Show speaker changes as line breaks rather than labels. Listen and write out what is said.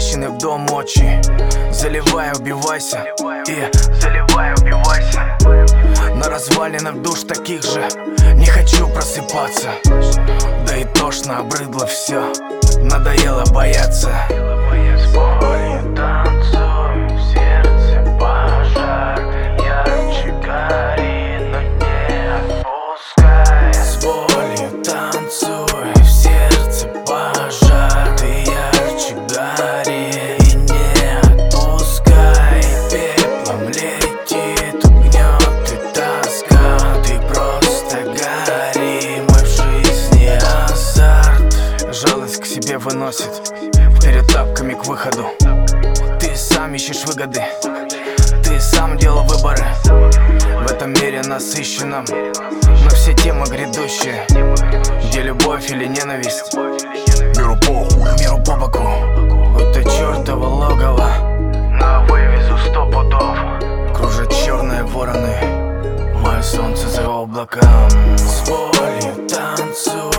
Трещины в дом ночи. Заливай, убивайся. И заливай, убивайся. На развалинах душ таких же. Не хочу просыпаться. Да и тошно, обрыдло все. Надоело бояться.
С болью танцуй, в сердце пожар. Ярче гори, но не отпускай.
С болью танцуй, в сердце пожар. Ты ярче гори и не отпускай. Пеплом летит, угнет и тоска. Ты просто гори, мой в жизни азарт. Жалость к себе выносит, вперед тапками к выходу. Ты сам ищешь выгоды, ты сам делал выборы. В этом мире насыщенном, но все темы грядущие. Где любовь или ненависть, миру похуй, миру по боку. Будто чертово логово,
Но вывезу 100 пудов.
кружат черные вороны. Мое солнце за облаком. С болью танцуй,